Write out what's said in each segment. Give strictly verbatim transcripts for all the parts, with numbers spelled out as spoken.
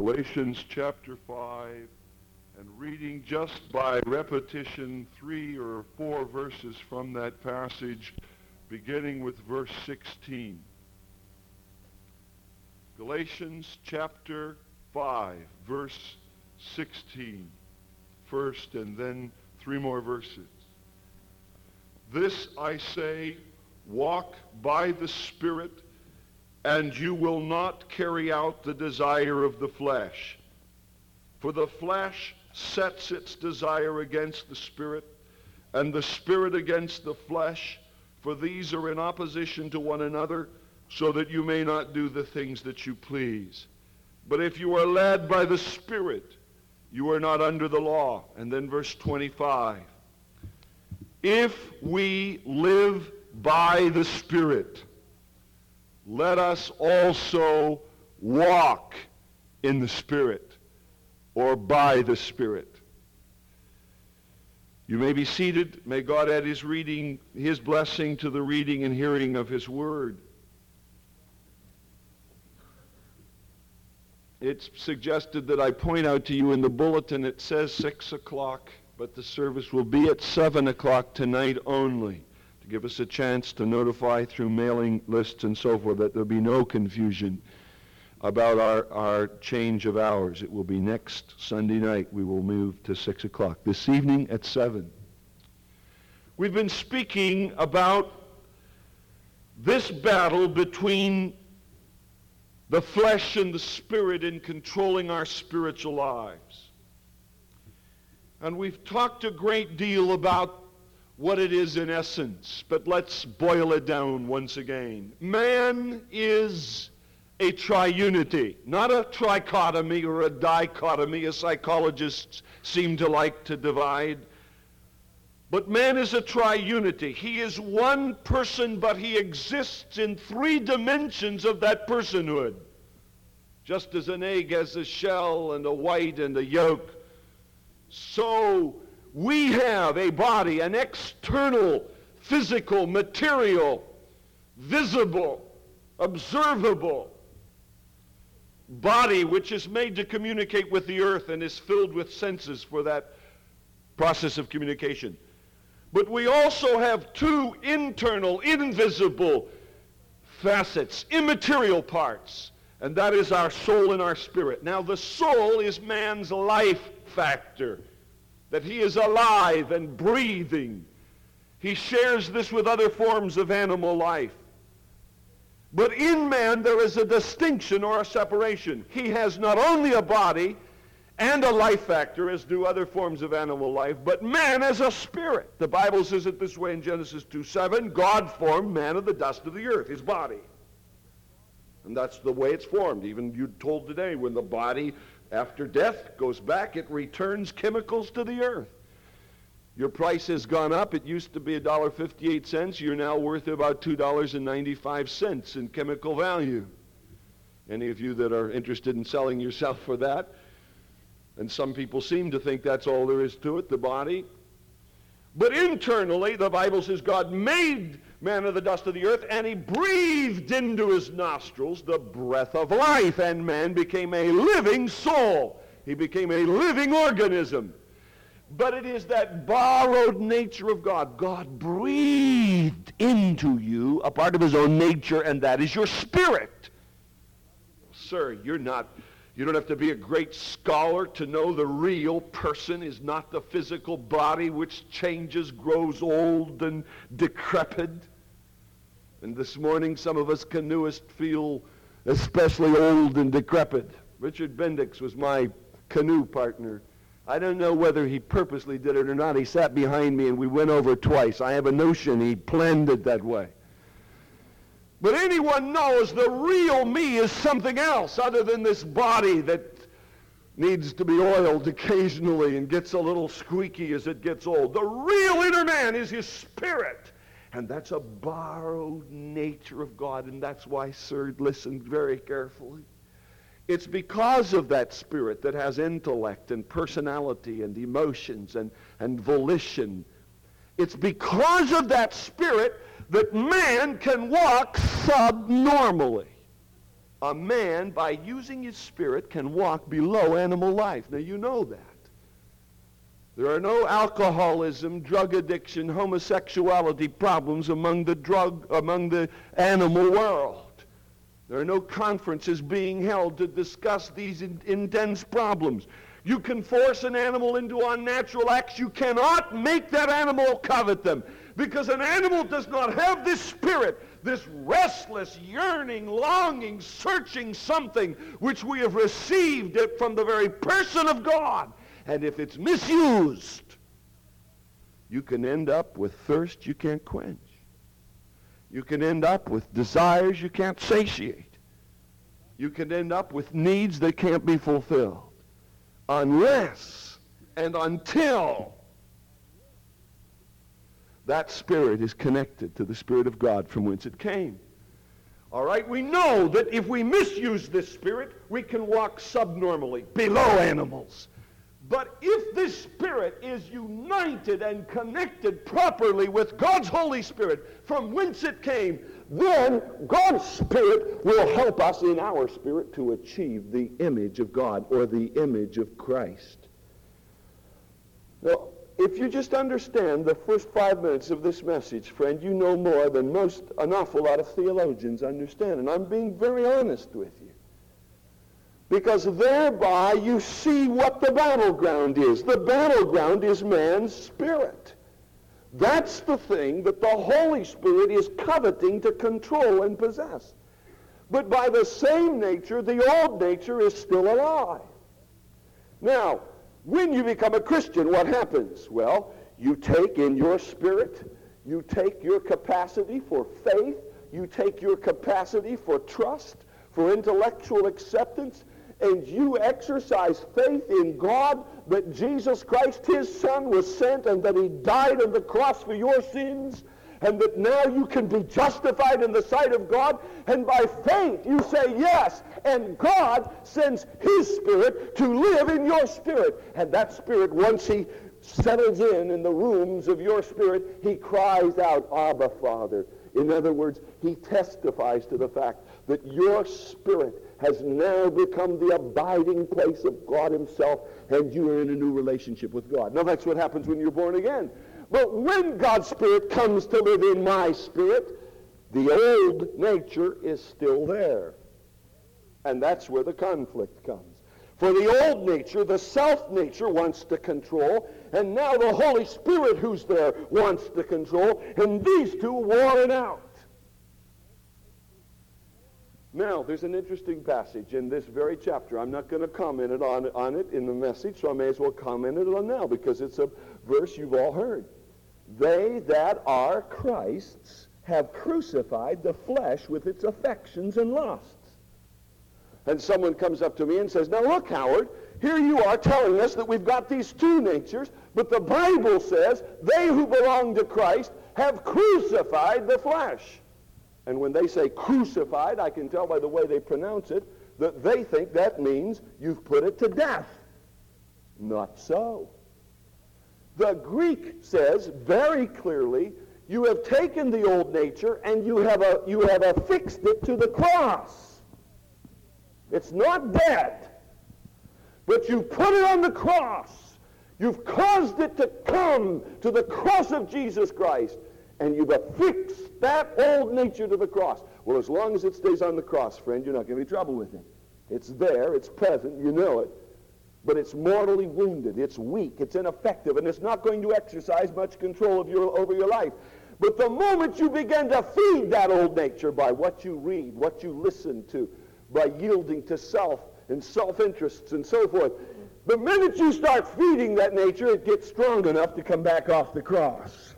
Galatians chapter five, and reading just by repetition three or four verses from that passage, beginning with verse sixteen. Galatians chapter five, verse sixteen, first, and then three more verses. This I say, walk by the Spirit, and you will not carry out the desire of the flesh. For the flesh sets its desire against the Spirit, and the Spirit against the flesh, for these are in opposition to one another, so that you may not do the things that you please. But if you are led by the Spirit, you are not under the law. And then verse twenty-five. If we live by the Spirit, let us also walk in the Spirit, or by the Spirit. You may be seated. May God add his reading, his blessing to the reading and hearing of his word. It's suggested that I point out to you in the bulletin, it says six o'clock, but the service will be at seven o'clock tonight only, to give us a chance to notify through mailing lists and so forth that there'll be no confusion about our, our change of hours. It will be next Sunday night. We will move to six o'clock. This evening at seven. We've been speaking about this battle between the flesh and the Spirit in controlling our spiritual lives. And we've talked a great deal about what it is in essence, but let's boil it down once again. Man is a triunity, not a trichotomy or a dichotomy, as psychologists seem to like to divide. But man is a triunity. He is one person, but he exists in three dimensions of that personhood. Just as an egg has a shell and a white and a yolk, so we have a body, an external, physical, material, visible, observable body which is made to communicate with the earth and is filled with senses for that process of communication. But we also have two internal, invisible facets, immaterial parts, and that is our soul and our spirit. Now, the soul is man's life factor, that he is alive and breathing. He shares this with other forms of animal life. But in man there is a distinction or a separation. He has not only a body and a life factor, as do other forms of animal life, but man as a spirit. The Bible says it this way in Genesis two seven, God formed man of the dust of the earth, his body. And that's the way it's formed. Even you're told today, when the body after death goes back, it returns chemicals to the earth. Your price has gone up. It used to be one dollar and fifty-eight cents. You're now worth about two dollars and ninety-five cents in chemical value. Any of you that are interested in selling yourself for that? And some people seem to think that's all there is to it, the body. But internally, the Bible says God made man of the dust of the earth, and he breathed into his nostrils the breath of life, and man became a living soul. He became a living organism. But it is that borrowed nature of God. God breathed into you a part of his own nature, and that is your spirit. Sir, you're not, you don't have to be a great scholar to know the real person is not the physical body which changes, grows old and decrepit. And this morning some of us canoeists feel especially old and decrepit. Richard Bendix was my canoe partner. I don't know whether he purposely did it or not. He sat behind me and we went over twice. I have a notion he planned it that way. But anyone knows the real me is something else other than this body that needs to be oiled occasionally and gets a little squeaky as it gets old. The real inner man is his spirit. And that's a borrowed nature of God. And that's why, sir, listen very carefully. It's because of that spirit that has intellect and personality and emotions and, and volition. It's because of that spirit that man can walk subnormally. A man, by using his spirit, can walk below animal life. Now, you know that. There are no alcoholism, drug addiction, homosexuality problems among the drug, among the animal world. There are no conferences being held to discuss these in, intense problems. You can force an animal into unnatural acts. You cannot make that animal covet them, because an animal does not have this spirit, this restless, yearning, longing, searching something which we have received it from the very person of God. And if it's misused, you can end up with thirst you can't quench. You can end up with desires you can't satiate. You can end up with needs that can't be fulfilled unless and until that spirit is connected to the Spirit of God from whence it came. All right, we know that if we misuse this spirit, we can walk subnormally, below animals. But if this spirit is united and connected properly with God's Holy Spirit from whence it came, then God's Spirit will help us in our spirit to achieve the image of God, or the image of Christ. Now, if you just understand the first five minutes of this message, friend, you know more than most, an awful lot of theologians understand. And I'm being very honest with you. Because thereby you see what the battleground is. The battleground is man's spirit. That's the thing that the Holy Spirit is coveting to control and possess. But by the same nature, the old nature is still alive. Now, when you become a Christian, what happens? Well, you take in your spirit, you take your capacity for faith, you take your capacity for trust, for intellectual acceptance, and you exercise faith in God that Jesus Christ, his Son, was sent and that he died on the cross for your sins, and that now you can be justified in the sight of God, and by faith you say yes, and God sends his Spirit to live in your spirit. And that Spirit, once he settles in in the rooms of your spirit, he cries out, Abba, Father. In other words, he testifies to the fact that your spirit has now become the abiding place of God himself, and you are in a new relationship with God. Now, that's what happens when you're born again. But when God's Spirit comes to live in my spirit, the old nature is still there. And that's where the conflict comes. For the old nature, the self-nature, wants to control, and now the Holy Spirit who's there wants to control, and these two war it out. Now, there's an interesting passage in this very chapter. I'm not going to comment it on, on it in the message, so I may as well comment it on now, because it's a verse you've all heard. They that are Christ's have crucified the flesh with its affections and lusts. And someone comes up to me and says, now look, Howard, here you are telling us that we've got these two natures, but the Bible says they who belong to Christ have crucified the flesh. And when they say crucified, I can tell by the way they pronounce it that they think that means you've put it to death. Not so. The Greek says very clearly, you have taken the old nature and you have, a, you have affixed it to the cross. It's not dead, but you put it on the cross. You've caused it to come to the cross of Jesus Christ, and you've affixed that old nature to the cross. Well, as long as it stays on the cross, friend, you're not going to be trouble with it. It's there, it's present, you know it, but it's mortally wounded, it's weak, it's ineffective, and it's not going to exercise much control of your, over your life. But the moment you begin to feed that old nature by what you read, what you listen to, by yielding to self and self-interests and so forth, the minute you start feeding that nature, it gets strong enough to come back off the cross.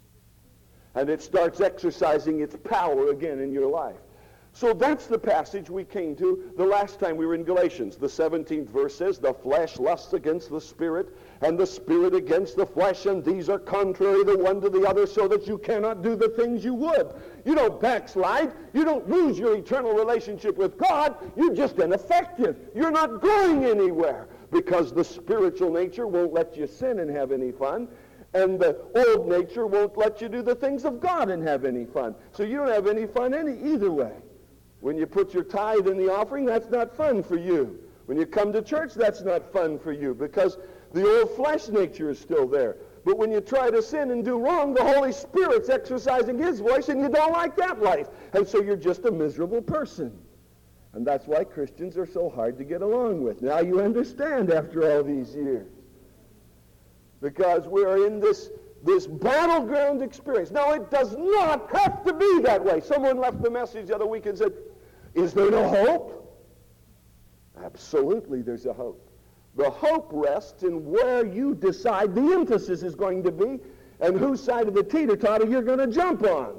And it starts exercising its power again in your life. So that's the passage we came to the last time we were in Galatians. The seventeenth verse says, the flesh lusts against the spirit, and the spirit against the flesh, and these are contrary the one to the other, so that you cannot do the things you would. You don't backslide. You don't lose your eternal relationship with God. You're just ineffective. You're not going anywhere, because the spiritual nature won't let you sin and have any fun, and the old nature won't let you do the things of God and have any fun. So you don't have any fun any either way. When you put your tithe in the offering, that's not fun for you. When you come to church, that's not fun for you because the old flesh nature is still there. But when you try to sin and do wrong, the Holy Spirit's exercising his voice, and you don't like that life. And so you're just a miserable person. And that's why Christians are so hard to get along with. Now you understand after all these years. Because we're in this, this battleground experience. Now it does not have to be that way. Someone left the message the other week and said, is there no hope? Absolutely there's a hope. The hope rests in where you decide the emphasis is going to be and whose side of the teeter-totter you're going to jump on.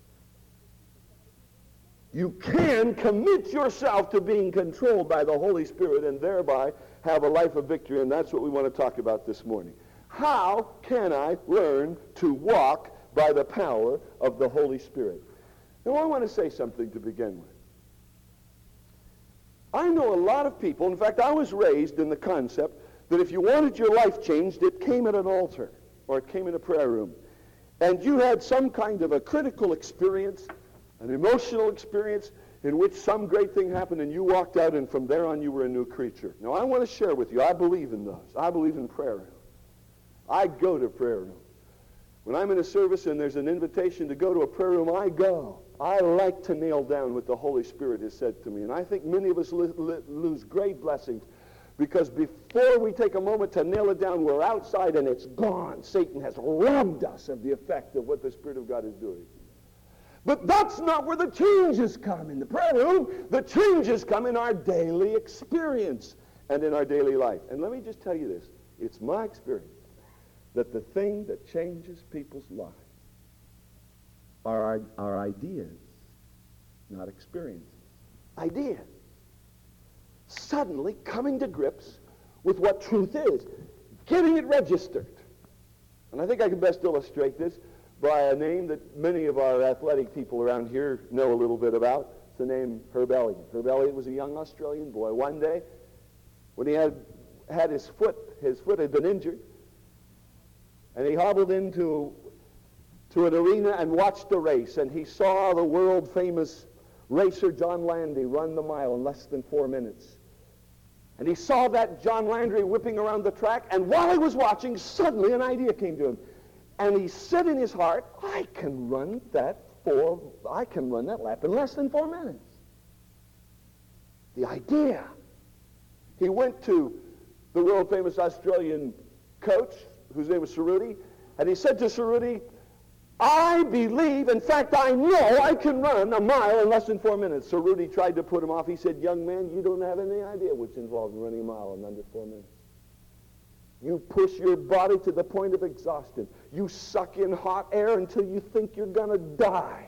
You can commit yourself to being controlled by the Holy Spirit and thereby have a life of victory, and that's what we want to talk about this morning. How can I learn to walk by the power of the Holy Spirit? Now I want to say something to begin with. I know a lot of people, in fact, I was raised in the concept that if you wanted your life changed, it came at an altar or it came in a prayer room. And you had some kind of a critical experience, an emotional experience in which some great thing happened and you walked out and from there on you were a new creature. Now, I want to share with you, I believe in those. I believe in prayer room. I go to prayer room. When I'm in a service and there's an invitation to go to a prayer room, I go. I like to nail down what the Holy Spirit has said to me. And I think many of us li- li- lose great blessings because before we take a moment to nail it down, we're outside and it's gone. Satan has robbed us of the effect of what the Spirit of God is doing. But that's not where the changes come in the prayer room. The changes come in our daily experience and in our daily life. And let me just tell you this. It's my experience that the thing that changes people's lives are our, our ideas, not experiences. Ideas. Suddenly coming to grips with what truth is. Getting it registered. And I think I can best illustrate this by a name that many of our athletic people around here know a little bit about. It's the name Herb Elliott. Herb Elliott was a young Australian boy. One day, when he had had his foot, his foot had been injured, and he hobbled into to an arena and watched a race, and he saw the world-famous racer John Landry run the mile in less than four minutes. And he saw that John Landry whipping around the track, and while he was watching, suddenly an idea came to him. And he said in his heart, I can run that four, I can run that lap in less than four minutes. The idea. He went to the world-famous Australian coach, whose name was Cerruti, and he said to Cerruti, I believe, in fact, I know I can run a mile in less than four minutes. Cerruti tried to put him off. He said, young man, you don't have any idea what's involved in running a mile in under four minutes. You push your body to the point of exhaustion. You suck in hot air until you think you're going to die.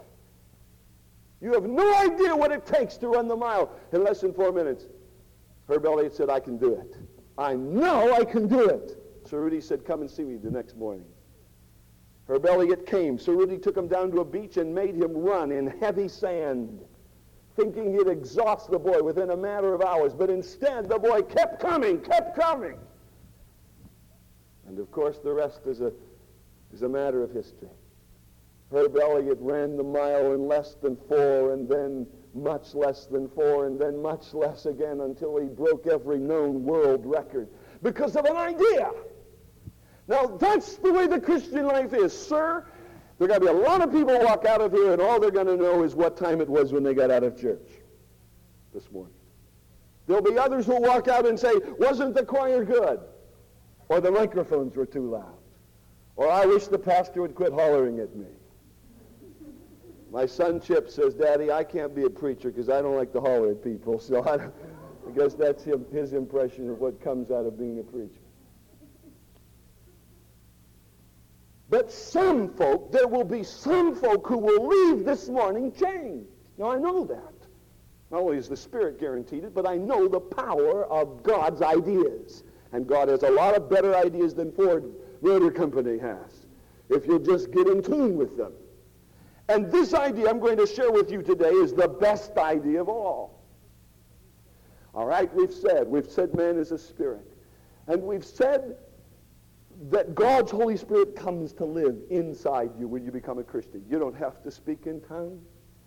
You have no idea what it takes to run the mile in less than four minutes. Herb Elliott said, I can do it. I know I can do it. Cerruti said, come and see me the next morning. Herb Elliott came. Cerruti took him down to a beach and made him run in heavy sand, thinking he'd exhaust the boy within a matter of hours. But instead, the boy kept coming, kept coming. And of course, the rest is a, is a matter of history. Herb Elliott ran the mile in less than four, and then much less than four, and then much less again until he broke every known world record because of an idea. Now, that's the way the Christian life is, sir. There are going to be a lot of people walk out of here, and all they're going to know is what time it was when they got out of church this morning. There'll be others who walk out and say, wasn't the choir good? Or the microphones were too loud. Or I wish the pastor would quit hollering at me. My son Chip says, Daddy, I can't be a preacher because I don't like to holler at people. So I, I guess that's him, his impression of what comes out of being a preacher. But some folk, there will be some folk who will leave this morning changed. Now, I know that. Not only is the Spirit guaranteed it, but I know the power of God's ideas. And God has a lot of better ideas than Ford Motor Company has, if you'll just get in tune with them. And this idea I'm going to share with you today is the best idea of all. All right, we've said, we've said man is a spirit. And we've said that God's Holy Spirit comes to live inside you when you become a Christian. You don't have to speak in tongues.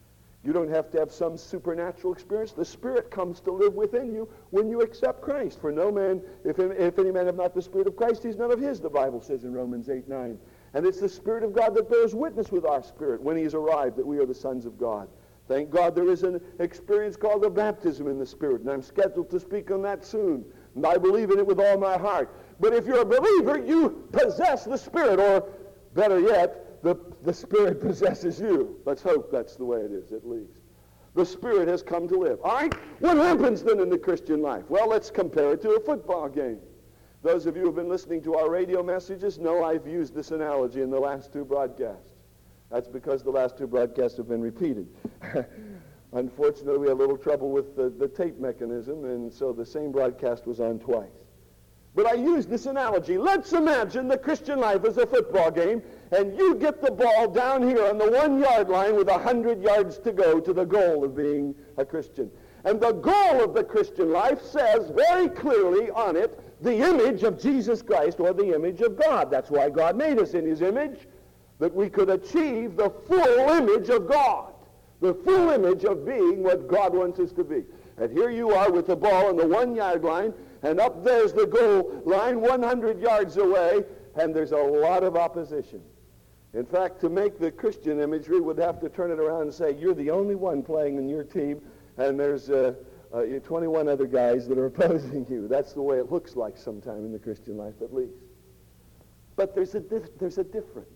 You don't have to have some supernatural experience. The Spirit comes to live within you when you accept Christ. For no man, if, if any man have not the Spirit of Christ, he's none of his, the Bible says in Romans eight nine. And it's the Spirit of God that bears witness with our spirit when he's arrived that we are the sons of God. Thank God there is an experience called the baptism in the Spirit, and I'm scheduled to speak on that soon. And I believe in it with all my heart. But if you're a believer, you possess the Spirit, or better yet, the, the Spirit possesses you. Let's hope that's the way it is, at least. The Spirit has come to live. All right, what happens then in the Christian life? Well, let's compare it to a football game. Those of you who have been listening to our radio messages know I've used this analogy in the last two broadcasts. That's because the last two broadcasts have been repeated. Unfortunately, we had a little trouble with the, the tape mechanism, and so the same broadcast was on twice. But I used this analogy. Let's imagine the Christian life is a football game, and you get the ball down here on the one-yard line with a hundred yards to go to the goal of being a Christian. And the goal of the Christian life says very clearly on it, the image of Jesus Christ, or the image of God. That's why God made us in his image, that we could achieve the full image of God, the full image of being what God wants us to be. And here you are with the ball on the one-yard line, and up there's the goal line one hundred yards away, and there's a lot of opposition. In fact, to make the Christian imagery, we'd have to turn it around and say, you're the only one playing in your team, and there's uh, uh, twenty-one other guys that are opposing you. That's the way it looks like sometime in the Christian life, at least. But there's a, dif- there's a difference.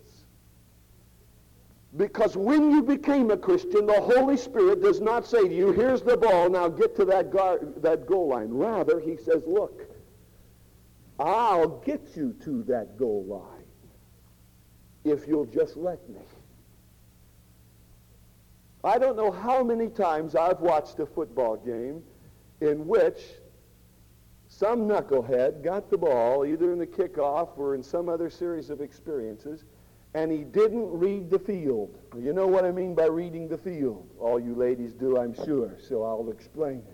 Because when you became a Christian, the Holy Spirit does not say to you, here's the ball, now get to that, gar- that goal line. Rather, he says, look, I'll get you to that goal line if you'll just let me. I don't know how many times I've watched a football game in which some knucklehead got the ball, either in the kickoff or in some other series of experiences, and he didn't read the field. You know what I mean by reading the field. All you ladies do, I'm sure, so I'll explain it.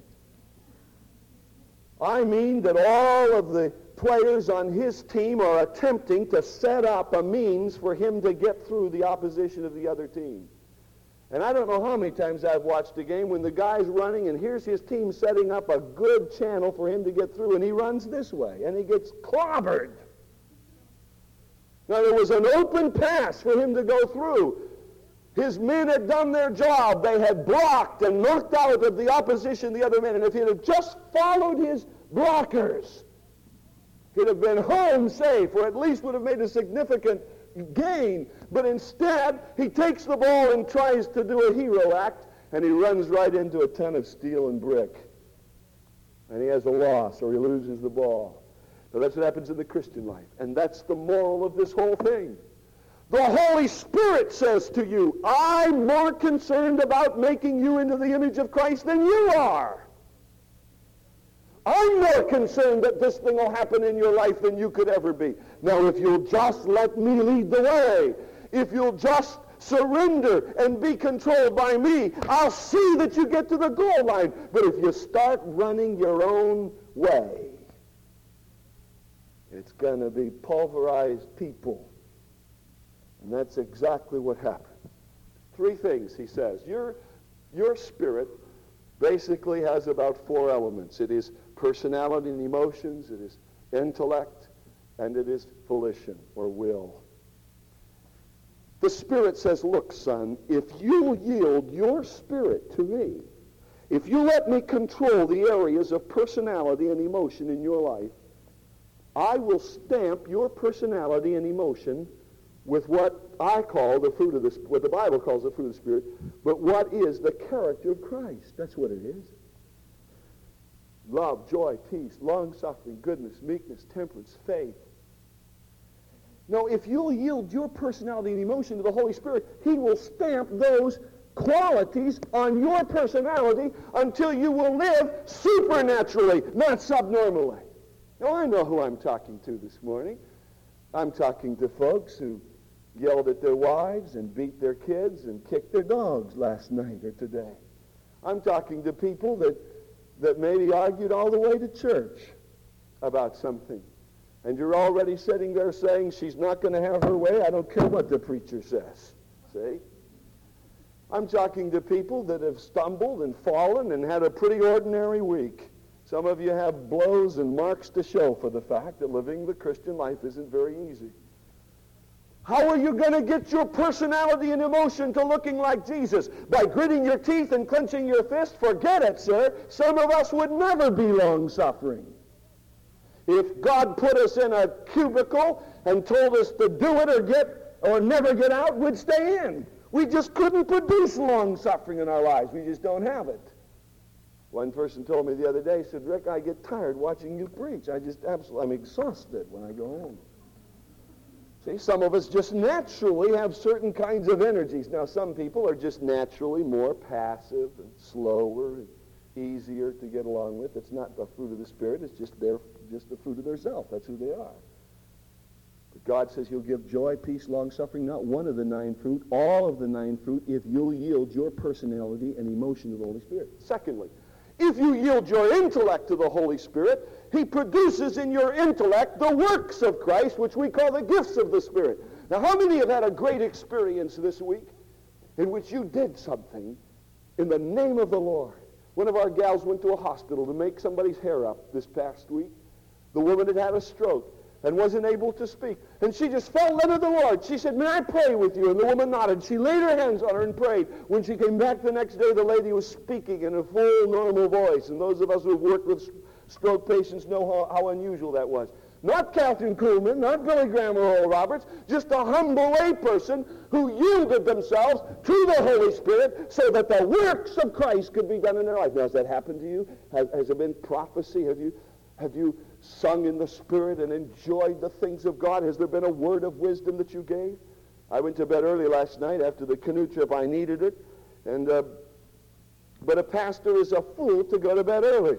I mean that all of the players on his team are attempting to set up a means for him to get through the opposition of the other team. And I don't know how many times I've watched a game when the guy's running, and here's his team setting up a good channel for him to get through, and he runs this way, and he gets clobbered. Now, there was an open pass for him to go through. His men had done their job. They had blocked and knocked out of the opposition the other men. And if he had just followed his blockers, he'd have been home safe, or at least would have made a significant gain. But instead, he takes the ball and tries to do a hero act, and he runs right into a ton of steel and brick. And he has a loss, or he loses the ball. So that's what happens in the Christian life. And that's the moral of this whole thing. The Holy Spirit says to you, I'm more concerned about making you into the image of Christ than you are. I'm more concerned that this thing will happen in your life than you could ever be. Now, if you'll just let me lead the way, if you'll just surrender and be controlled by me, I'll see that you get to the goal line. But if you start running your own way, it's going to be pulverized people. And that's exactly what happened. Three things, he says. Your, your spirit basically has about four elements. It is personality and emotions, it is intellect, and it is volition or will. The Spirit says, look, son, if you yield your spirit to me, if you let me control the areas of personality and emotion in your life, I will stamp your personality and emotion with what I call the fruit of the, what the Bible calls the fruit of the Spirit, but what is the character of Christ. That's what it is. Love, joy, peace, long-suffering, goodness, meekness, temperance, faith. No, if you'll yield your personality and emotion to the Holy Spirit, he will stamp those qualities on your personality until you will live supernaturally, not subnormally. Now, I know who I'm talking to this morning. I'm talking to folks who yelled at their wives and beat their kids and kicked their dogs last night or today. I'm talking to people that, that maybe argued all the way to church about something. And you're already sitting there saying, she's not going to have her way. I don't care what the preacher says. See? I'm talking to people that have stumbled and fallen and had a pretty ordinary week. Some of you have blows and marks to show for the fact that living the Christian life isn't very easy. How are you going to get your personality and emotion to looking like Jesus? By gritting your teeth and clenching your fist? Forget it, sir. Some of us would never be long-suffering. If God put us in a cubicle and told us to do it or get or never get out, we'd stay in. We just couldn't produce long-suffering in our lives. We just don't have it. One person told me the other day, said, Rick, I get tired watching you preach. I just absolutely, I'm exhausted when I go home. See, some of us just naturally have certain kinds of energies. Now, some people are just naturally more passive and slower and easier to get along with. It's not the fruit of the Spirit. It's just their, just the fruit of their self. That's who they are. But God says he'll give joy, peace, long-suffering, not one of the nine fruit, all of the nine fruit, if you'll yield your personality and emotion to the Holy Spirit. Secondly, if you yield your intellect to the Holy Spirit, he produces in your intellect the works of Christ, which we call the gifts of the Spirit. Now, how many have had a great experience this week in which you did something in the name of the Lord? One of our gals went to a hospital to make somebody's hair up this past week. The woman had had a stroke and wasn't able to speak. And she just felt led of the Lord. She said, may I pray with you? And the woman nodded. She laid her hands on her and prayed. When she came back the next day, the lady was speaking in a full, normal voice. And those of us who have worked with stroke patients know how, how unusual that was. Not Catherine Kuhlman, not Billy Graham or Oral Roberts, just a humble layperson who yielded themselves to the Holy Spirit so that the works of Christ could be done in their life. Now, has that happened to you? Has, has there been prophecy? Have you, have you sung in the Spirit and enjoyed the things of God? Has there been a word of wisdom that you gave? I went to bed early last night after the canoe trip. I needed it. And uh, but a pastor is a fool to go to bed early.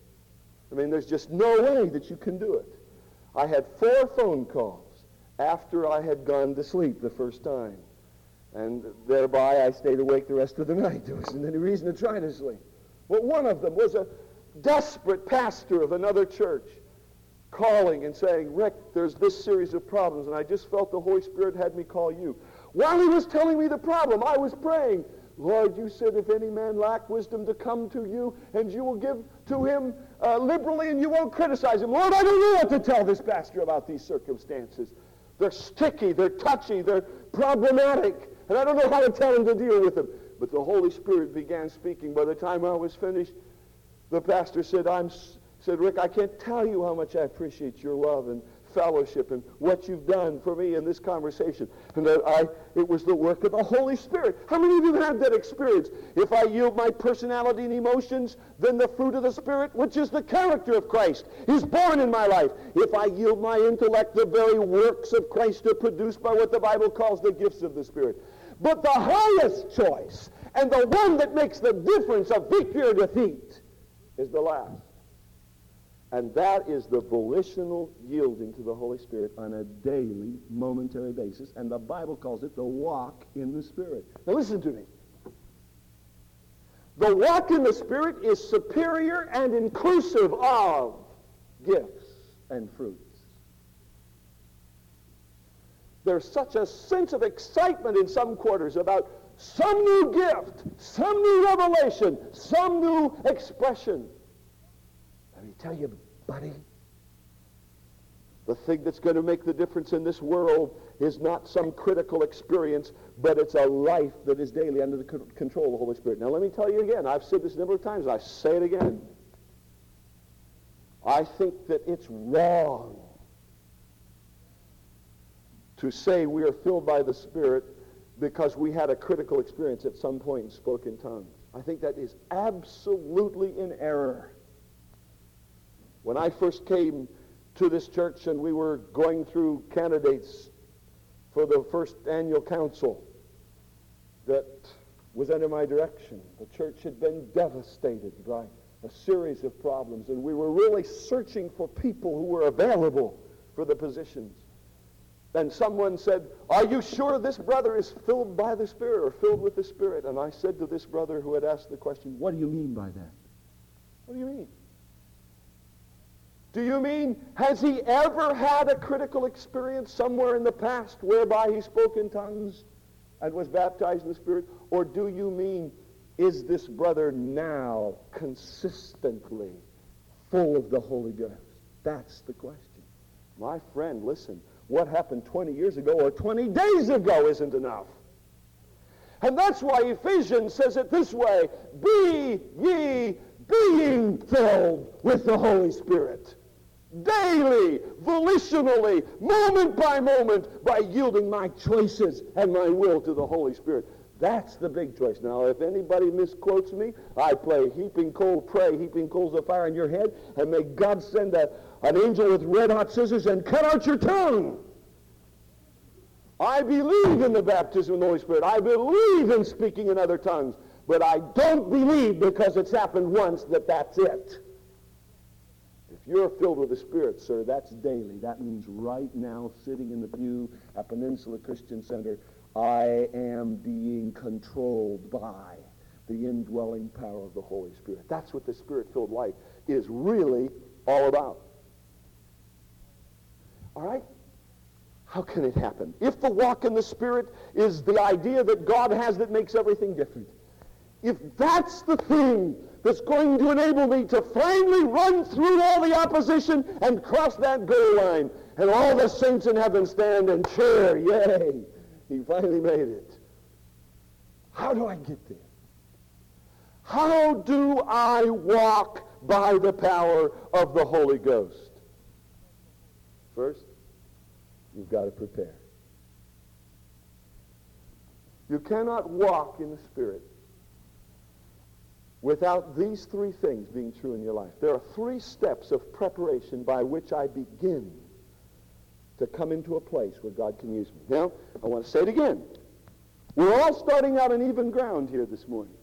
I mean, there's just no way that you can do it. I had four phone calls after I had gone to sleep the first time. And thereby I stayed awake the rest of the night. There wasn't any reason to try to sleep. Well, one of them was a desperate pastor of another church calling and saying, Rick, there's this series of problems, and I just felt the Holy Spirit had me call you. While he was telling me the problem, I was praying, Lord, you said if any man lack wisdom to come to you, and you will give to him uh, liberally, and you won't criticize him. Lord, I don't know what to tell this pastor about these circumstances. They're sticky, they're touchy, they're problematic, and I don't know how to tell him to deal with them. But the Holy Spirit began speaking. By the time I was finished, the pastor said, I'm, said, Rick, I can't tell you how much I appreciate your love and fellowship and what you've done for me in this conversation. And that I, it was the work of the Holy Spirit. How many of you have had that experience? If I yield my personality and emotions, then the fruit of the Spirit, which is the character of Christ, is born in my life. If I yield my intellect, the very works of Christ are produced by what the Bible calls the gifts of the Spirit. But the highest choice, and the one that makes the difference of victory or defeat, is the last. And that is the volitional yielding to the Holy Spirit on a daily, momentary basis. And the Bible calls it the walk in the Spirit. Now listen to me. The walk in the Spirit is superior and inclusive of gifts and fruits. There's such a sense of excitement in some quarters about some new gift, some new revelation, some new expression. Let me tell you, buddy, the thing that's going to make the difference in this world is not some critical experience, but it's a life that is daily under the control of the Holy Spirit. Now, let me tell you again, I've said this a number of times, and I say it again. I think that it's wrong to say we are filled by the Spirit because we had a critical experience at some point and spoke in tongues. I think that is absolutely in error. When I first came to this church and we were going through candidates for the first annual council that was under my direction, the church had been devastated by a series of problems, and we were really searching for people who were available for the positions. And someone said, are you sure this brother is filled by the Spirit or filled with the Spirit? And I said to this brother who had asked the question, what do you mean by that? What do you mean? Do you mean, has he ever had a critical experience somewhere in the past whereby he spoke in tongues? and was baptized in the Spirit? Or do you mean, is this brother now consistently full of the Holy Ghost? That's the question. My friend, listen, what happened twenty years ago or twenty days ago isn't enough. And that's why Ephesians says it this way, be ye being filled with the Holy Spirit. Daily, volitionally, moment by moment, by yielding my choices and my will to the Holy Spirit. That's the big choice. Now, if anybody misquotes me, I play heaping coal, pray, heaping coals of fire in your head, and may God send a, an angel with red-hot scissors and cut out your tongue. I believe in the baptism of the Holy Spirit. I believe in speaking in other tongues. But I don't believe because it's happened once that that's it. If you're filled with the Spirit, sir, that's daily. That means right now, sitting in the pew at Peninsula Christian Center, I am being controlled by the indwelling power of the Holy Spirit. That's what the Spirit-filled life is really all about. All right? How can it happen? If the walk in the Spirit is the idea that God has that makes everything different, if that's the thing that's going to enable me to finally run through all the opposition and cross that goal line, and all the saints in heaven stand and cheer, yay, he finally made it. How do I get there? How do I walk by the power of the Holy Ghost? First, you've got to prepare. You cannot walk in the Spirit without these three things being true in your life. There are three steps of preparation by which I begin to come into a place where God can use me. Now, I want to say it again. We're all starting out on even ground here this morning.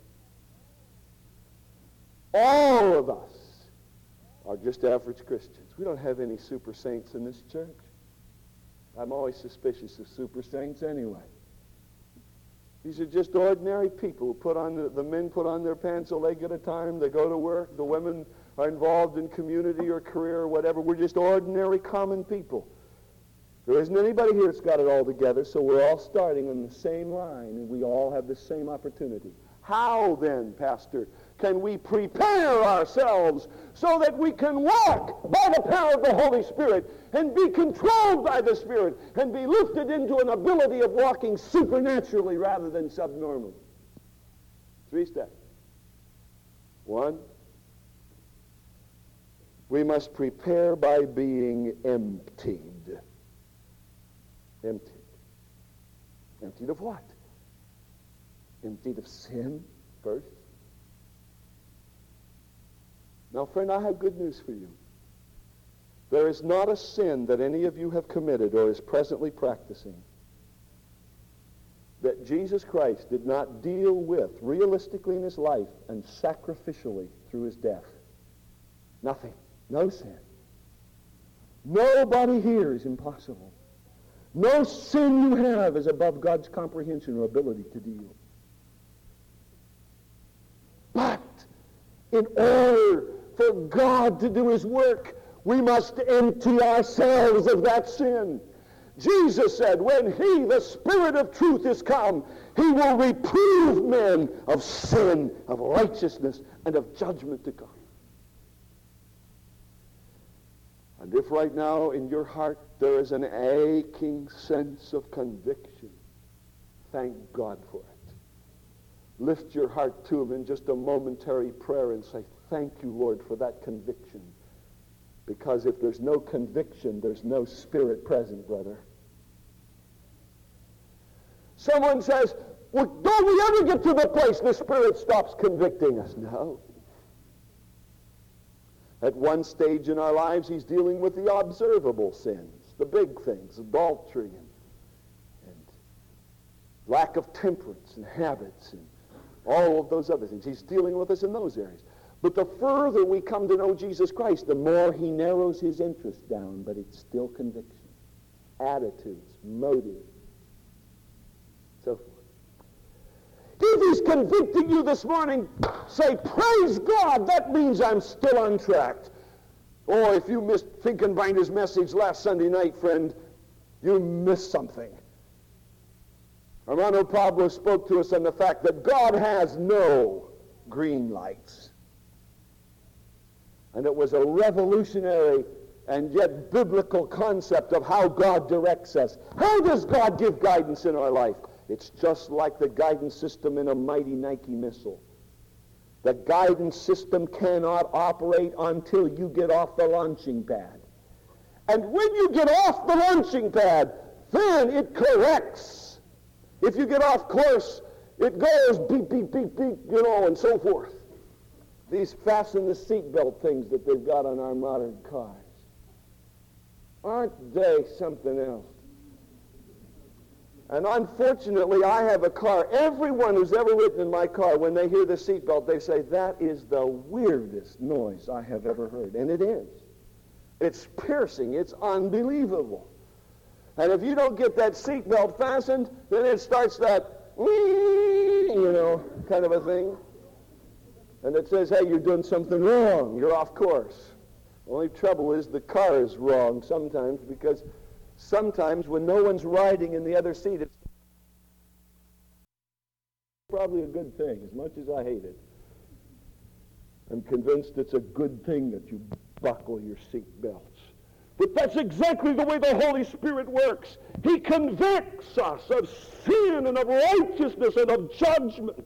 All of us are just average Christians. We don't have any super saints in this church. I'm always suspicious of super saints anyway. These are just ordinary people who put on, the, the men put on their pants a leg at a time. They go to work. The women are involved in community or career or whatever. We're just ordinary, common people. There isn't anybody here that's got it all together, so we're all starting on the same line, and we all have the same opportunity. How then, Pastor, can we prepare ourselves so that we can walk by the power of the Holy Spirit and be controlled by the Spirit and be lifted into an ability of walking supernaturally rather than subnormally? Three steps. One, we must prepare by being emptied. Emptied. Emptied of what? Emptied of sin, first. Now, friend, I have good news for you. There is not a sin that any of you have committed or is presently practicing that Jesus Christ did not deal with realistically in his life and sacrificially through his death. Nothing. No sin. Nobody here is impossible. No sin you have is above God's comprehension or ability to deal. But in order for God to do his work, we must empty ourselves of that sin. Jesus said, when he, the Spirit of truth, is come, he will reprove men of sin, of righteousness, and of judgment to come. And if right now in your heart there is an aching sense of conviction, thank God for it. Lift your heart to him in just a momentary prayer and say, thank you, Lord, for that conviction. Because if there's no conviction, there's no Spirit present, brother. Someone says, well, don't we ever get to the place the Spirit stops convicting us? No. At one stage in our lives, he's dealing with the observable sins, the big things, adultery and, and lack of temperance and habits and all of those other things. He's dealing with us in those areas. But the further we come to know Jesus Christ, the more he narrows his interest down, but it's still conviction, attitudes, motives, so forth. If he's convicting you this morning, say, praise God, that means I'm still on track. Or if you missed Finkenbinder's message last Sunday night, friend, you missed something. Hermano Pablo spoke to us on the fact that God has no green lights. And it was a revolutionary and yet biblical concept of how God directs us. How does God give guidance in our life? It's just like the guidance system in a mighty Nike missile. The guidance system cannot operate until you get off the launching pad. And when you get off the launching pad, then it corrects. If you get off course, it goes beep, beep, beep, beep, you know, and so forth. These fasten the seatbelt things that they've got on our modern cars. Aren't they something else? And unfortunately, I have a car. Everyone who's ever ridden in my car, when they hear the seatbelt, they say, that is the weirdest noise I have ever heard. And it is. It's piercing. It's unbelievable. And if you don't get that seatbelt fastened, then it starts that, you know, kind of a thing. And it says, hey, you're doing something wrong. You're off course. The only trouble is the car is wrong sometimes, because sometimes when no one's riding in the other seat, it's probably a good thing, as much as I hate it. I'm convinced it's a good thing that you buckle your seat belts. But that's exactly the way the Holy Spirit works. He convicts us of sin and of righteousness and of judgment.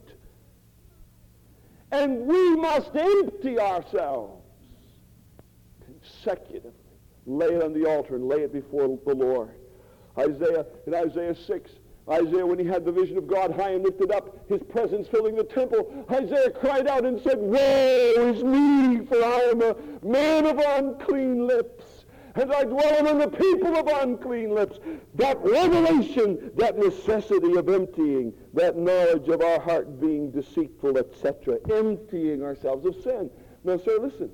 And we must empty ourselves consecutively. Lay it on the altar and lay it before the Lord. Isaiah, in Isaiah six, Isaiah, when he had the vision of God high and lifted up, his presence filling the temple, Isaiah cried out and said, woe is me, for I am a man of unclean lips, and I dwell among the people of unclean lips. That revelation, that necessity of emptying, that knowledge of our heart being deceitful, et cetera, emptying ourselves of sin. Now, sir, listen.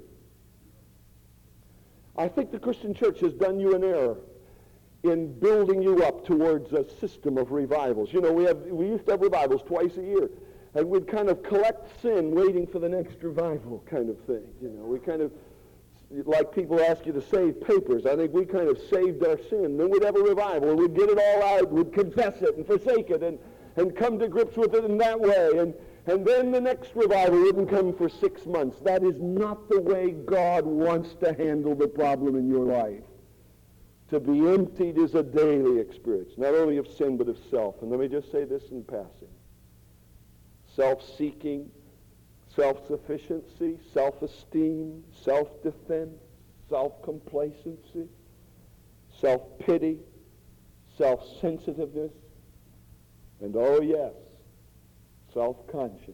I think the Christian church has done you an error in building you up towards a system of revivals. You know, we have we used to have revivals twice a year, and we'd kind of collect sin waiting for the next revival kind of thing. You know, we kind of, like people ask you to save papers, I think we kind of saved our sin. Then we'd have a revival, and we'd get it all out, we'd confess it and forsake it, and, and come to grips with it in that way. And And then the next revival wouldn't come for six months. That is not the way God wants to handle the problem in your life. To be emptied is a daily experience, not only of sin, but of self. And let me just say this in passing. Self-seeking, self-sufficiency, self-esteem, self-defense, self-complacency, self-pity, self-sensitiveness, and oh yes, self-consciousness.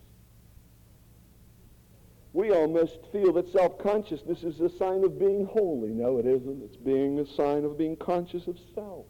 We almost feel that self-consciousness is a sign of being holy. No, it isn't. It's being a sign of being conscious of self.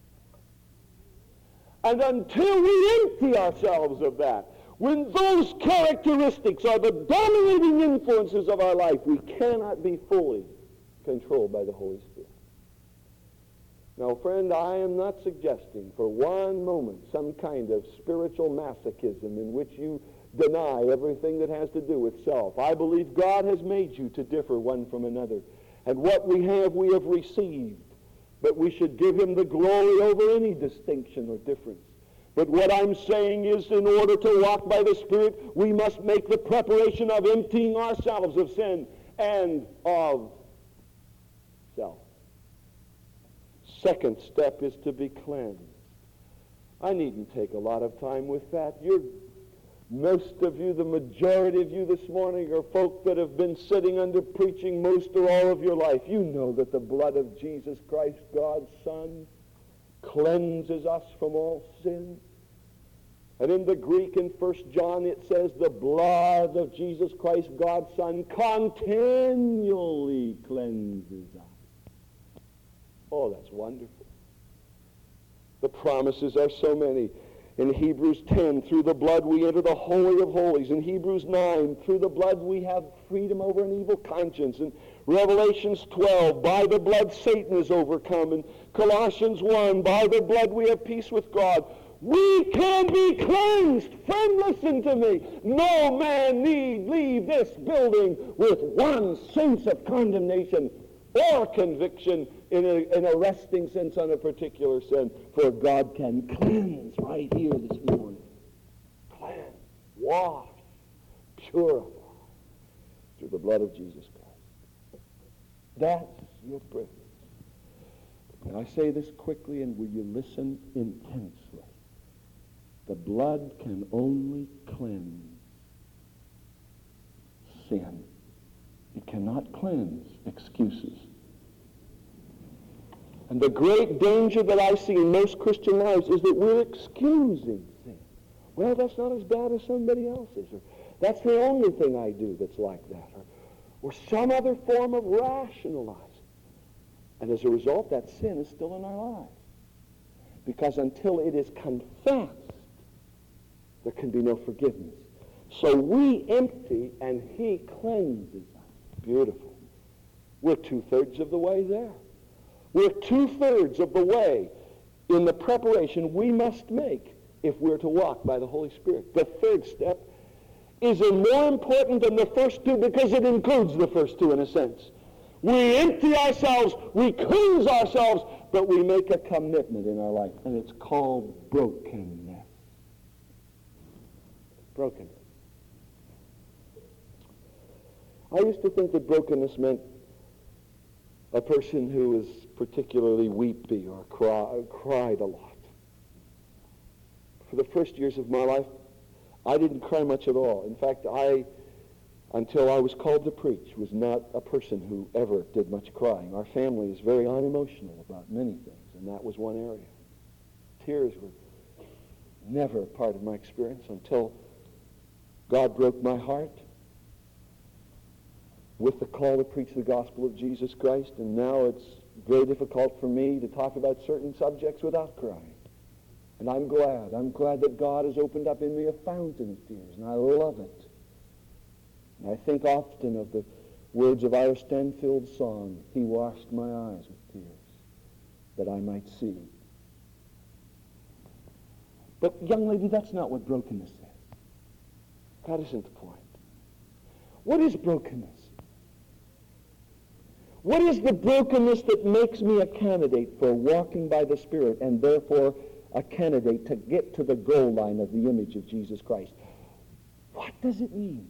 And until we empty ourselves of that, when those characteristics are the dominating influences of our life, we cannot be fully controlled by the Holy Spirit. Now, friend, I am not suggesting for one moment some kind of spiritual masochism in which you deny everything that has to do with self. I believe God has made you to differ one from another. And what we have, we have received. But we should give him the glory over any distinction or difference. But what I'm saying is, in order to walk by the Spirit, we must make the preparation of emptying ourselves of sin and of self. Second step is to be cleansed. I needn't take a lot of time with that. You're, most of you, the majority of you this morning are folk that have been sitting under preaching most or all of your life. You know that the blood of Jesus Christ, God's Son, cleanses us from all sin. And in the Greek in First John it says the blood of Jesus Christ, God's Son, continually cleanses us. Oh, that's wonderful. The promises are so many. In Hebrews ten, through the blood we enter the Holy of Holies. In Hebrews nine, through the blood we have freedom over an evil conscience. In Revelations twelve, by the blood Satan is overcome. In Colossians one, by the blood we have peace with God. We can be cleansed. Friend, listen to me. No man need leave this building with one sense of condemnation or conviction in a, an arresting sense on a particular sin, for God can cleanse right here this morning. Cleanse, wash, purify through the blood of Jesus Christ. That's your privilege. And I say this quickly, and will you listen intensely? The blood can only cleanse sin. It cannot cleanse excuses. And the great danger that I see in most Christian lives is that we're excusing sin. Well, that's not as bad as somebody else's. Or that's the only thing I do that's like that. Or, or some other form of rationalizing. And as a result, that sin is still in our lives. Because until it is confessed, there can be no forgiveness. So we empty and he cleanses us. Beautiful. We're two-thirds of the way there. We're two-thirds of the way in the preparation we must make if we're to walk by the Holy Spirit. The third step is more important than the first two because it includes the first two in a sense. We empty ourselves, we cleanse ourselves, but we make a commitment in our life, and it's called brokenness. Brokenness. I used to think that brokenness meant a person who was particularly weepy or cry, cried a lot. For the first years of my life, I didn't cry much at all. In fact, I, until I was called to preach, was not a person who ever did much crying. Our family is very unemotional about many things, and that was one area. Tears were never a part of my experience until God broke my heart with the call to preach the gospel of Jesus Christ, and now it's very difficult for me to talk about certain subjects without crying. And I'm glad. I'm glad that God has opened up in me a fountain of tears, and I love it. And I think often of the words of Ira Stanfield's song, "He washed my eyes with tears, that I might see." But, young lady, that's not what brokenness is. That isn't the point. What is brokenness? What is the brokenness that makes me a candidate for walking by the Spirit and therefore a candidate to get to the goal line of the image of Jesus Christ? What does it mean?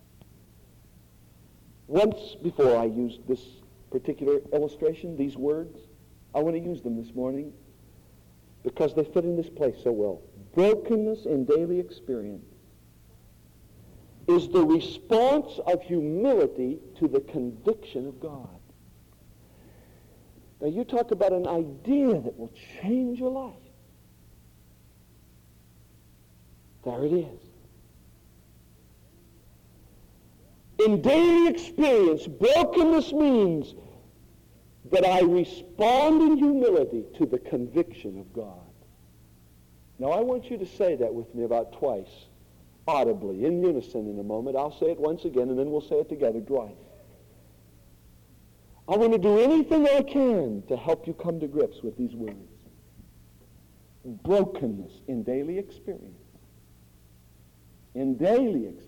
Once before I used this particular illustration, these words. I want to use them this morning because they fit in this place so well. Brokenness in daily experience is the response of humility to the conviction of God. Now, you talk about an idea that will change your life. There it is. In daily experience, brokenness means that I respond in humility to the conviction of God. Now, I want you to say that with me about twice, audibly, in unison in a moment. I'll say it once again, and then we'll say it together twice. I want to do anything I can to help you come to grips with these words. Brokenness in daily experience. In daily experience.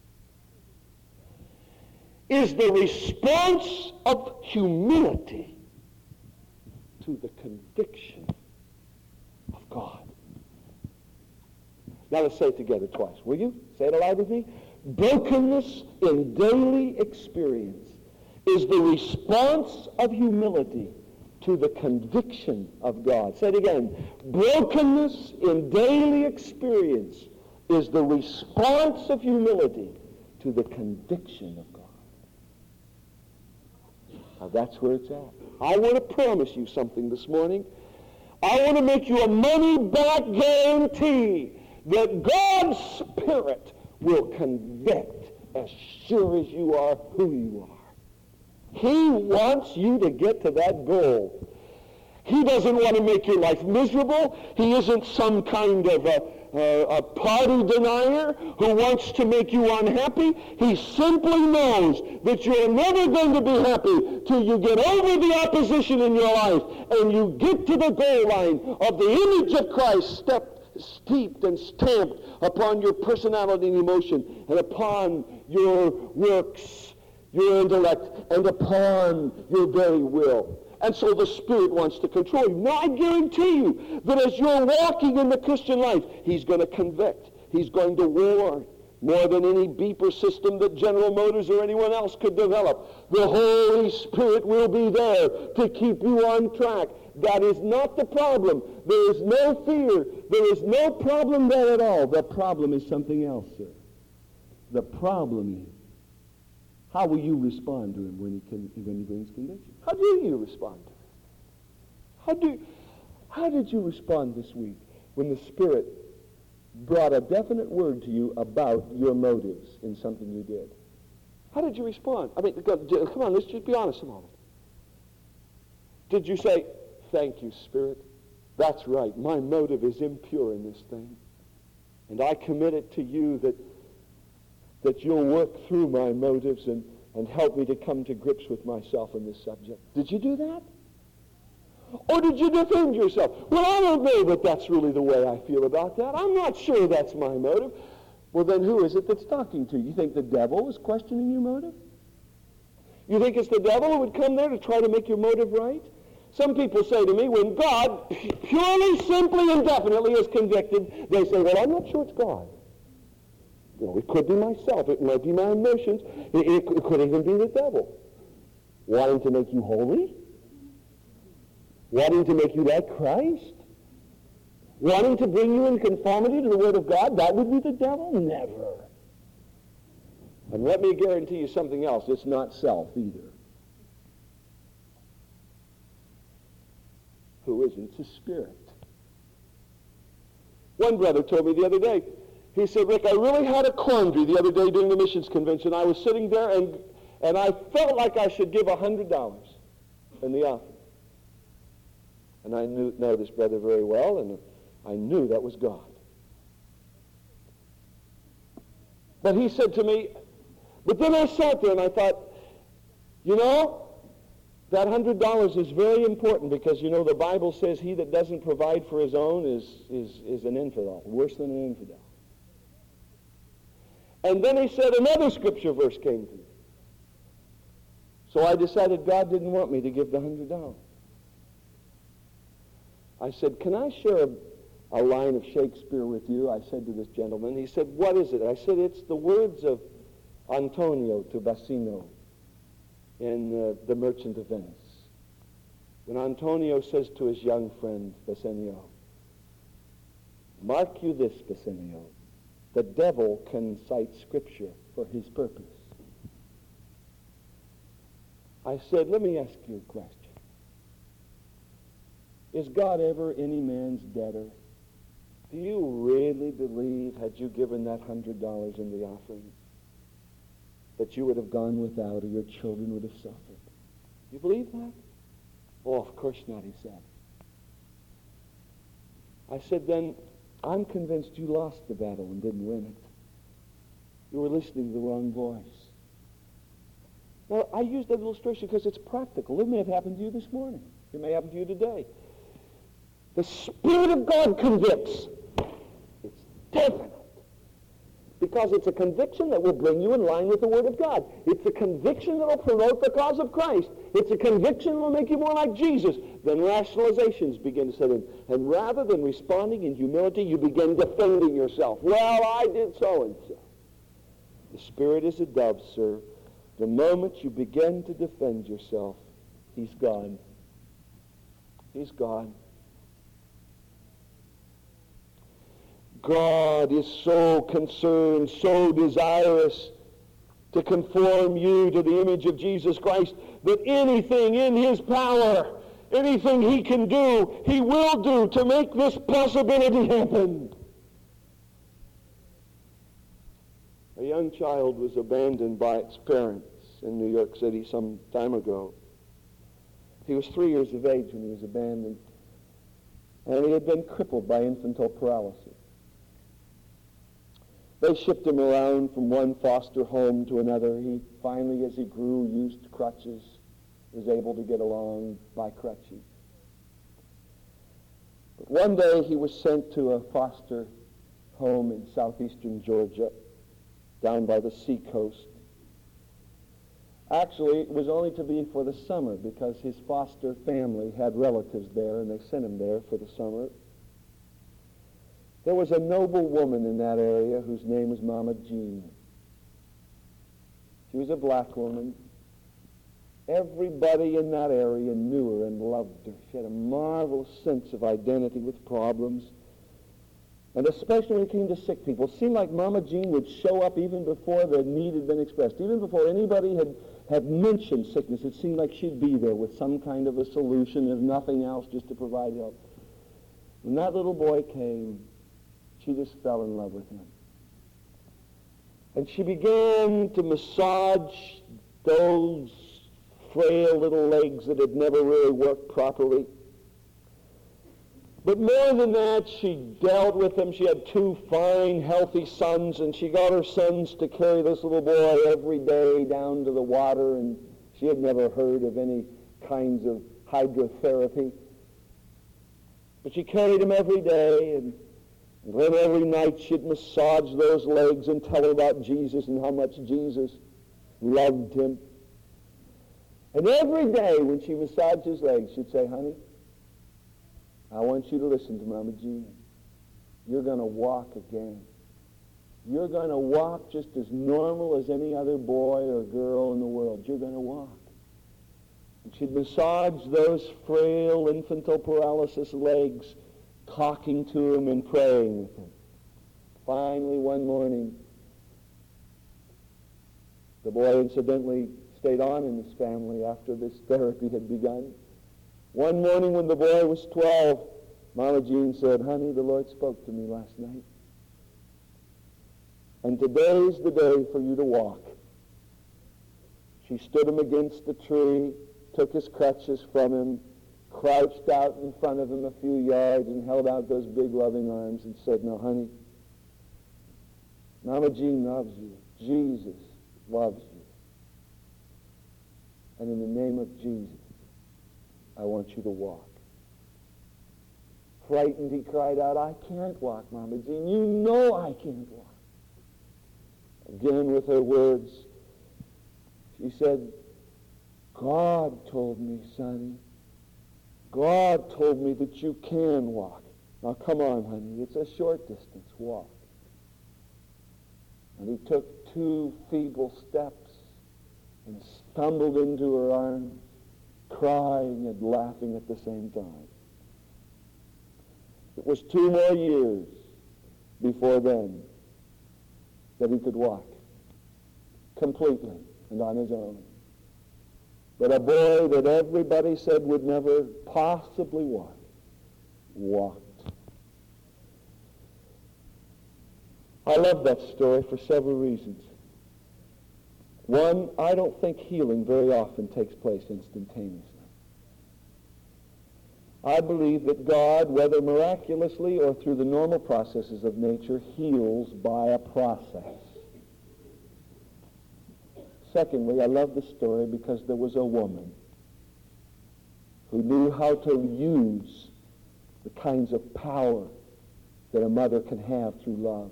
Is the response of humility to the conviction of God. Now let's say it together twice, will you? Say it aloud with me. Brokenness in daily experience is the response of humility to the conviction of God. Say it again. Brokenness in daily experience is the response of humility to the conviction of God. Now that's where it's at. I want to promise you something this morning. I want to make you a money-back guarantee that God's Spirit will convict as sure as you are who you are. He wants you to get to that goal. He doesn't want to make your life miserable. He isn't some kind of a, a, a party denier who wants to make you unhappy. He simply knows that you're never going to be happy till you get over the opposition in your life and you get to the goal line of the image of Christ stepped, steeped and stamped upon your personality and emotion and upon your works, your intellect, and upon your very will. And so the Spirit wants to control you. Now I guarantee you that as you're walking in the Christian life, He's going to convict. He's going to warn. More than any beeper system that General Motors or anyone else could develop, the Holy Spirit will be there to keep you on track. That is not the problem. There is no fear. There is no problem there at all. The problem is something else, sir. The problem is, how will you respond to him when he, can, when he brings conviction? How do you respond to him? How, do, how did you respond this week when the Spirit brought a definite word to you about your motives in something you did? How did you respond? I mean, come on, let's just be honest a moment. Did you say, thank you, Spirit? That's right. My motive is impure in this thing. And I commit it to you that, that you'll work through my motives and, and help me to come to grips with myself in this subject. Did you do that? Or did you defend yourself? Well, I don't know that that's really the way I feel about that. I'm not sure that's my motive. Well, then who is it that's talking to you? You think the devil is questioning your motive? You think it's the devil who would come there to try to make your motive right? Some people say to me, when God purely, simply, and definitely is convicted, they say, well, I'm not sure it's God. You know, it could be myself. It might be my emotions. It, it, it could even be the devil. Wanting to make you holy? Wanting to make you like Christ? Wanting to bring you in conformity to the Word of God? That would be the devil? Never. And let me guarantee you something else. It's not self either. Who isn't? It's a spirit. One brother told me the other day, he said, Rick, I really had a quandary the other day during the missions convention. I was sitting there and, and I felt like I should give one hundred dollars in the offering. And I knew know this brother very well, and I knew that was God. But he said to me, but then I sat there and I thought, you know, that one hundred dollars is very important because, you know, the Bible says he that doesn't provide for his own is, is, is an infidel, worse than an infidel. And then he said another scripture verse came to me. So I decided God didn't want me to give the one hundred dollars. I said, can I share a, a line of Shakespeare with you? I said to this gentleman. He said, what is it? I said, it's the words of Antonio to Bassanio in uh, The Merchant of Venice. When Antonio says to his young friend, Bassanio, mark you this, Bassanio, the devil can cite Scripture for his purpose. I said, let me ask you a question. Is God ever any man's debtor? Do you really believe, had you given that one hundred dollars in the offering, that you would have gone without or your children would have suffered? You believe that? Oh, of course not, he said. I said, then I'm convinced you lost the battle and didn't win it. You were listening to the wrong voice. Now, I use that illustration because it's practical. It may have happened to you this morning. It may happen to you today. The Spirit of God convicts. It's definite. Because it's a conviction that will bring you in line with the Word of God. It's a conviction that will promote the cause of Christ. It's a conviction that will make you more like Jesus. Then rationalizations begin to set in. And rather than responding in humility, you begin defending yourself. Well, I did so and so. The Spirit is a dove, sir. The moment you begin to defend yourself, he's gone. He's gone. God is so concerned, so desirous to conform you to the image of Jesus Christ that anything in his power, anything he can do, he will do to make this possibility happen. A young child was abandoned by its parents in New York City some time ago. He was three years of age when he was abandoned, and he had been crippled by infantile paralysis. They shipped him around from one foster home to another. He finally, as he grew used to crutches, was able to get along by crutches. But one day he was sent to a foster home in southeastern Georgia, down by the seacoast. Actually, it was only to be for the summer because his foster family had relatives there, and they sent him there for the summer. There was a noble woman in that area whose name was Mama Jean. She was a black woman. Everybody in that area knew her and loved her. She had a marvelous sense of identity with problems. And especially when it came to sick people, it seemed like Mama Jean would show up even before the need had been expressed. Even before anybody had, had mentioned sickness, it seemed like she'd be there with some kind of a solution, if nothing else, just to provide help. When that little boy came, she just fell in love with him. And she began to massage those frail little legs that had never really worked properly. But more than that, she dealt with them. She had two fine, healthy sons, and she got her sons to carry this little boy every day down to the water, and she had never heard of any kinds of hydrotherapy. But she carried him every day, and then every night she'd massage those legs and tell her about Jesus and how much Jesus loved him. And every day when she massaged his legs, she'd say, honey, I want you to listen to Mama Jean. You're going to walk again. You're going to walk just as normal as any other boy or girl in the world. You're going to walk. And she'd massage those frail infantile paralysis legs, talking to him and praying with him. Finally, one morning, the boy incidentally stayed on in his family after this therapy had begun. One morning when the boy was twelve, Mama Jean said, honey, the Lord spoke to me last night. And today's the day for you to walk. She stood him against the tree, took his crutches from him, crouched out in front of him a few yards and held out those big loving arms and said, now, honey, Mama Jean loves you. Jesus loves you. And in the name of Jesus, I want you to walk. Frightened, he cried out, I can't walk, Mama Jean. You know I can't walk. Again, with her words, she said, God told me, sonny. God told me that you can walk. Now come on, honey. It's a short distance. Walk. And he took two feeble steps and stumbled into her arms, crying and laughing at the same time. It was two more years before then that he could walk completely and on his own. But a boy that everybody said would never possibly walk, walked. I love that story for several reasons. One, I don't think healing very often takes place instantaneously. I believe that God, whether miraculously or through the normal processes of nature, heals by a process. Secondly, I love the story because there was a woman who knew how to use the kinds of power that a mother can have through love.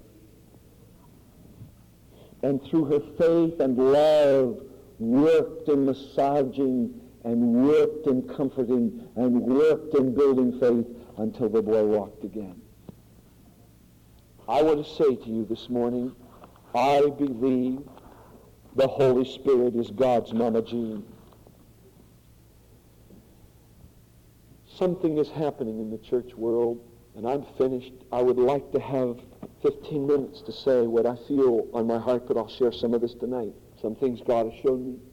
And through her faith and love, worked in massaging and worked in comforting and worked in building faith until the boy walked again. I want to say to you this morning, I believe the Holy Spirit is God's Mama Jean. Something is happening in the church world, and I'm finished. I would like to have fifteen minutes to say what I feel on my heart, but I'll share some of this tonight. Some things God has shown me.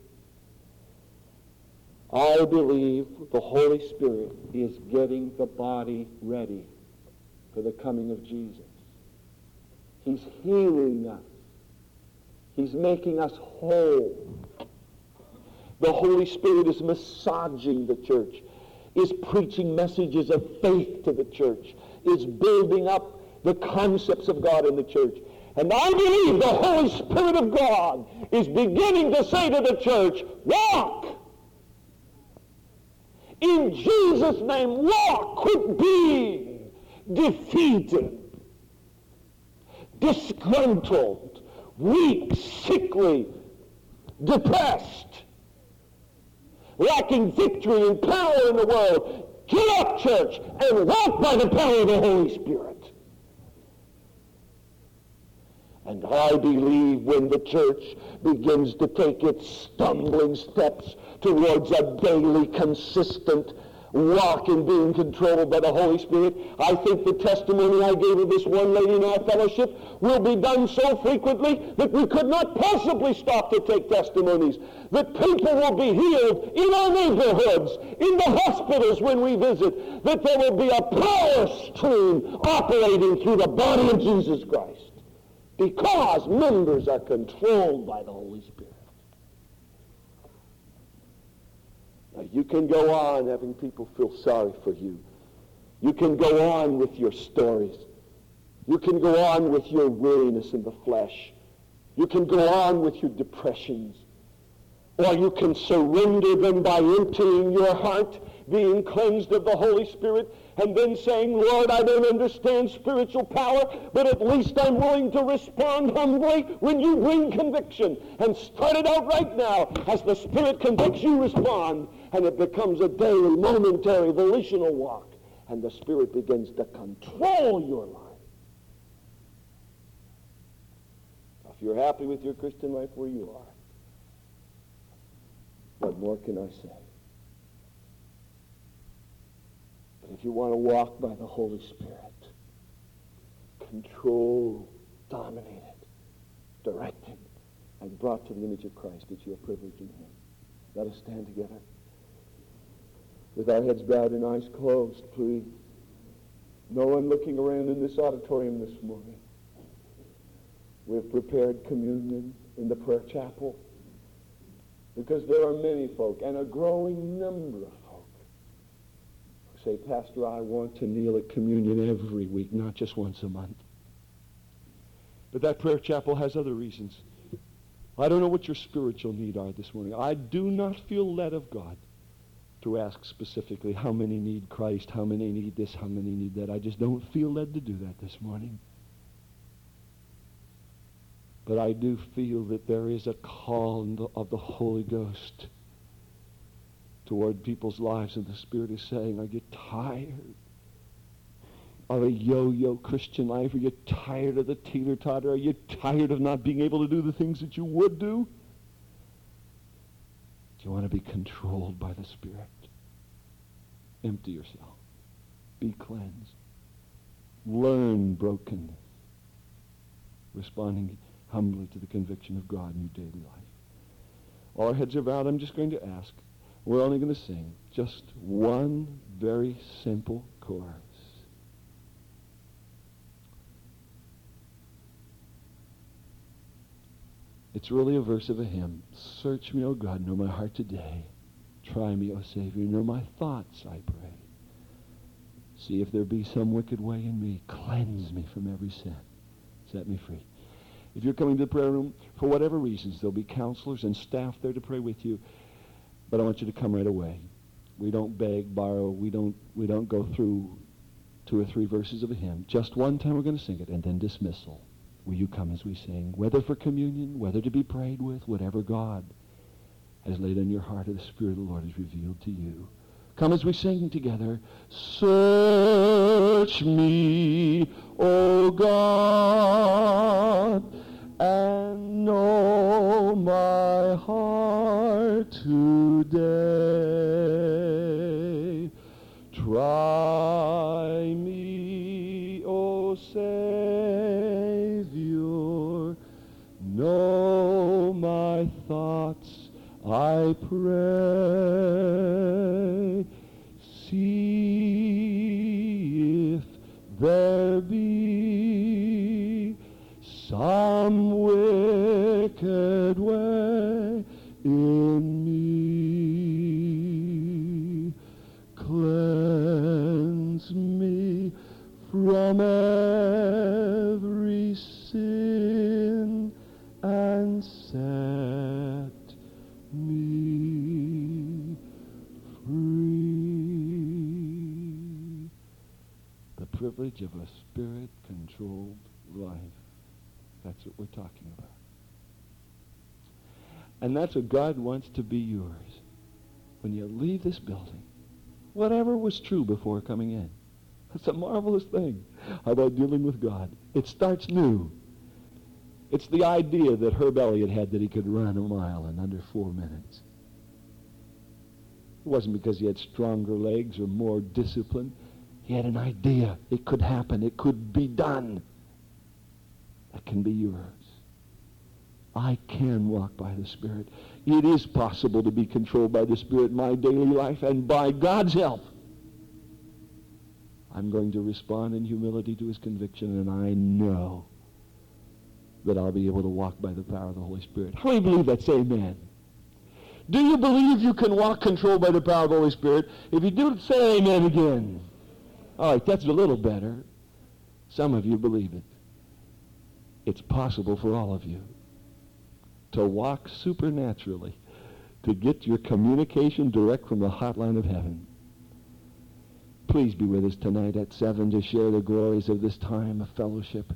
I believe the Holy Spirit is getting the body ready for the coming of Jesus. He's healing us. He's making us whole. The Holy Spirit is massaging the church, is preaching messages of faith to the church, is building up the concepts of God in the church. And I believe the Holy Spirit of God is beginning to say to the church, walk! In Jesus' name, walk! Quit being defeated, disgruntled, weak, sickly, depressed. lacking victory and power in the world. Get up, church, and walk by the power of the Holy Spirit. And I believe when the church begins to take its stumbling steps towards a daily, consistent walk in being controlled by the Holy Spirit, I think the testimony I gave of this one lady in our fellowship will be done so frequently that we could not possibly stop to take testimonies. That people will be healed in our neighborhoods, in the hospitals when we visit. That there will be a power stream operating through the body of Jesus Christ. Because members are controlled by the Holy Spirit. Now, you can go on having people feel sorry for you. You can go on with your stories. You can go on with your weariness in the flesh. You can go on with your depressions. Or you can surrender them by emptying your heart, being cleansed of the Holy Spirit, and then saying, Lord, I don't understand spiritual power, but at least I'm willing to respond humbly when you bring conviction. And start it out right now. As the Spirit convicts, you respond. And it becomes a daily, momentary, volitional walk. And the Spirit begins to control your life. Now, if you're happy with your Christian life where you are, what more can I say? But if you want to walk by the Holy Spirit, controlled, dominated, directed, and brought to the image of Christ, it's your privilege in Him. Let us stand together. With our heads bowed and eyes closed, please. No one looking around in this auditorium this morning. We've prepared communion in the prayer chapel because there are many folk, and a growing number of folk, who say, Pastor, I want to kneel at communion every week, not just once a month. But that prayer chapel has other reasons. I don't know what your spiritual need are this morning. I do not feel led of God to ask specifically how many need Christ, how many need this, how many need that. I just don't feel led to do that this morning. But I do feel that there is a call of the Holy Ghost toward people's lives, and the Spirit is saying, are you tired of a yo-yo Christian life? Are you tired of the teeter-totter? Are you tired of not being able to do the things that you would do? Do you want to be controlled by the Spirit? Empty yourself. Be cleansed. Learn brokenness. Responding humbly to the conviction of God in your daily life. All our heads are bowed. I'm just going to ask. We're only going to sing just one very simple chorus. It's really a verse of a hymn. Search me, O God, know my heart today. Try me, O Savior, know my thoughts, I pray. See if there be some wicked way in me. Cleanse me from every sin. Set me free. If you're coming to the prayer room, for whatever reasons, there'll be counselors and staff there to pray with you. But I want you to come right away. We don't beg, borrow. We don't, we don't go through two or three verses of a hymn. Just one time we're going to sing it, and then dismissal. Will you come as we sing? Whether for communion, whether to be prayed with, whatever God has laid on your heart or the Spirit of the Lord has revealed to you. Come as we sing together. Search me, O God, and know my heart today. Try me, O Savior, know my thoughts, I pray. See if there be some wicked way in me. Cleanse me from every sin and set me free. The privilege of a Spirit-controlled life. That's what we're talking about. And that's what God wants to be yours. when you leave this building, whatever was true before coming in. That's a marvelous thing about dealing with God. It starts new. It's the idea that Herb Elliott had that he could run a mile in under four minutes. It wasn't because he had stronger legs or more discipline. He had an idea. It could happen. It could be done. That can be yours. I can walk by the Spirit. It is possible to be controlled by the Spirit in my daily life, and by God's help, I'm going to respond in humility to his conviction, and I know that I'll be able to walk by the power of the Holy Spirit. How many believe that? Say amen. Do you believe you can walk controlled by the power of the Holy Spirit? If you do, say amen again. All right, that's a little better. Some of you believe it. It's possible for all of you to walk supernaturally, to get your communication direct from the hotline of heaven. Please be with us tonight at seven to share the glories of this time of fellowship.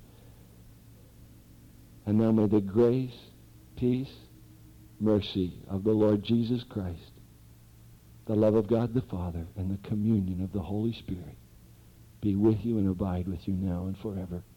And now may the grace, peace, mercy of the Lord Jesus Christ, the love of God the Father, and the communion of the Holy Spirit be with you and abide with you now and forever.